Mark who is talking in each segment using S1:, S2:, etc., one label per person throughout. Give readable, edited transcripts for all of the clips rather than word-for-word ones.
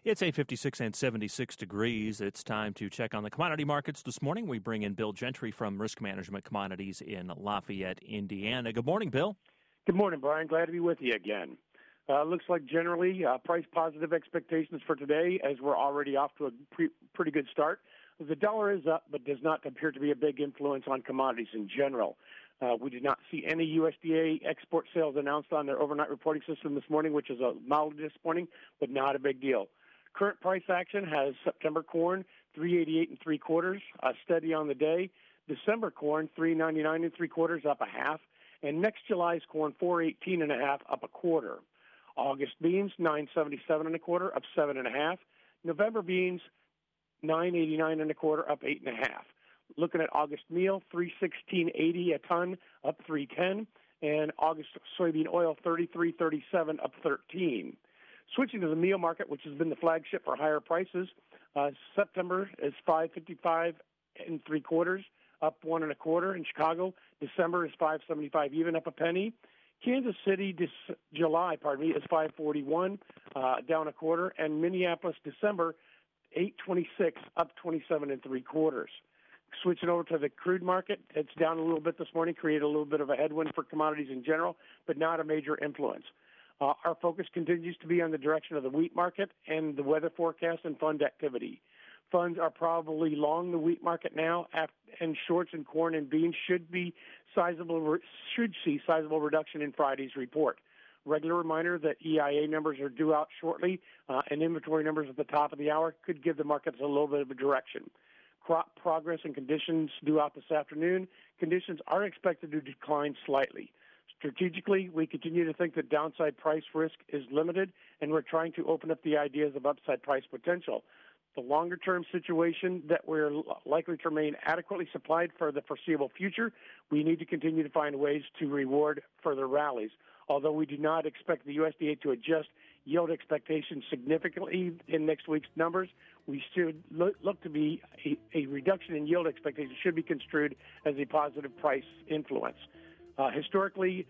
S1: It's 8:56 and 76 degrees. It's time to check on the commodity markets this morning. We bring in Bill Gentry from Risk Management Commodities in Lafayette, Indiana. Good morning, Bill.
S2: Good morning, Brian. Glad to be with you again. Looks like generally price positive expectations for today, as we're already off to a pretty good start. The dollar is up, but does not appear to be a big influence on commodities in general. We did not see any USDA export sales announced on their overnight reporting system this morning, which is mildly disappointing, but not a big deal. Current price action has September corn $3.88 3/4, steady on the day. December corn $3.99 3/4, up a half, and next July's corn $4.18 1/2, up a quarter. August beans $9.77 1/4, up 7 1/2. November beans $9.89 1/4, up 8 1/2. Looking at August meal, $3.1680 a ton, up 3.10, and August soybean oil $33.37, up 13. Switching to the meal market, which has been the flagship for higher prices, September is $5.55 3/4, up 1 1/4 in Chicago. December is $5.75 even, up a penny. Kansas City July is $5.41, down a quarter, and Minneapolis December $8.26, up 27 3/4. Switching over to the crude market, it's down a little bit this morning, created a little bit of a headwind for commodities in general, but not a major influence. Our focus continues to be on the direction of the wheat market and the weather forecast and fund activity. Funds are probably long the wheat market now, and shorts in corn and beans should see sizable reduction in Friday's report. Regular reminder that EIA numbers are due out shortly, and inventory numbers at the top of the hour could give the markets a little bit of a direction. Crop progress and conditions due out this afternoon. Conditions are expected to decline slightly. Strategically, we continue to think that downside price risk is limited, and we're trying to open up the ideas of upside price potential. The longer-term situation that we're likely to remain adequately supplied for the foreseeable future, we need to continue to find ways to reward further rallies. Although we do not expect the USDA to adjust yield expectations significantly in next week's numbers, we should look to be a reduction in yield expectations should be construed as a positive price influence. Historically,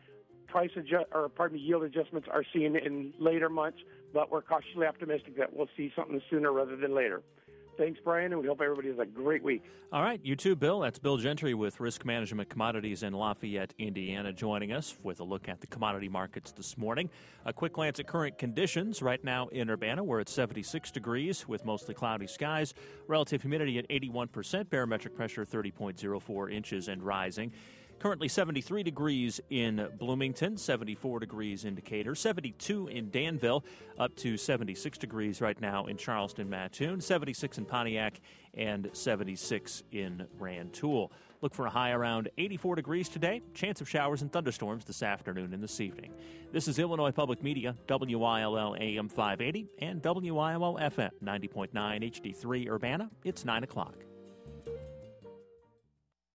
S2: yield adjustments are seen in later months, but we're cautiously optimistic that we'll see something sooner rather than later. Thanks, Brian, and we hope everybody has a great week.
S1: All right, you too, Bill. That's Bill Gentry with Risk Management Commodities in Lafayette, Indiana, joining us with a look at the commodity markets this morning. A quick glance at current conditions. Right now in Urbana, we're at 76 degrees with mostly cloudy skies. Relative humidity at 81%. Barometric pressure 30.04 inches and rising. Currently 73 degrees in Bloomington, 74 degrees in Decatur, 72 in Danville, up to 76 degrees right now in Charleston, Mattoon, 76 in Pontiac, and 76 in Rantoul. Look for a high around 84 degrees today. Chance of showers and thunderstorms this afternoon and this evening. This is Illinois Public Media, WILL AM 580 and WILL FM 90.9 HD3 Urbana. It's 9 o'clock.